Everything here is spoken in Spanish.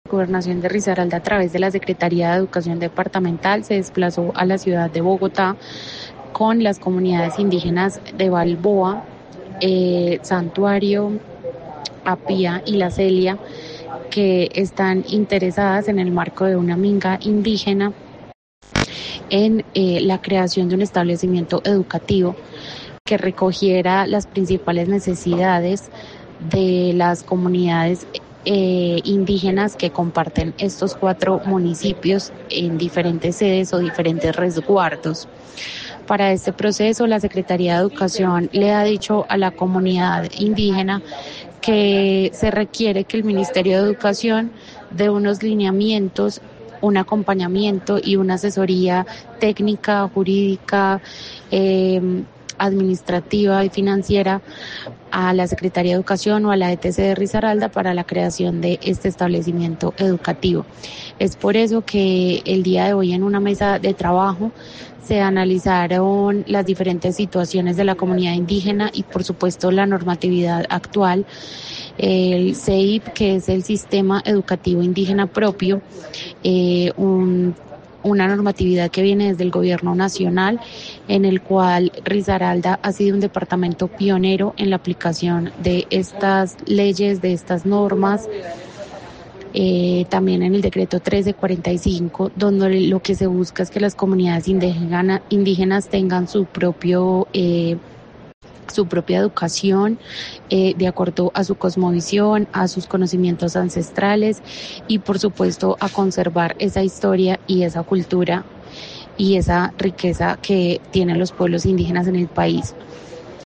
Gobernación de Risaralda, a través de la Secretaría de Educación Departamental, se desplazó a la ciudad de Bogotá con las comunidades indígenas de Balboa, Santuario, Apía y La Celia, que están interesadas en el marco de una minga indígena en la creación de un establecimiento educativo que recogiera las principales necesidades de las comunidades indígenas que comparten estos 4 municipios en diferentes sedes o diferentes resguardos. Para este proceso, la Secretaría de Educación le ha dicho a la comunidad indígena que se requiere que el Ministerio de Educación dé unos lineamientos, un acompañamiento y una asesoría técnica, jurídica, administrativa y financiera a la Secretaría de Educación o a la ETC de Risaralda para la creación de este establecimiento educativo. Es por eso que el día de hoy en una mesa de trabajo se analizaron las diferentes situaciones de la comunidad indígena y por supuesto la normatividad actual, el CEIP, que es el Sistema Educativo Indígena Propio, una normatividad que viene desde el gobierno nacional, en el cual Risaralda ha sido un departamento pionero en la aplicación de estas leyes, de estas normas. También en el decreto 1345, donde lo que se busca es que las comunidades indígenas tengan su propia educación de acuerdo a su cosmovisión, a sus conocimientos ancestrales y por supuesto a conservar esa historia y esa cultura y esa riqueza que tienen los pueblos indígenas en el país.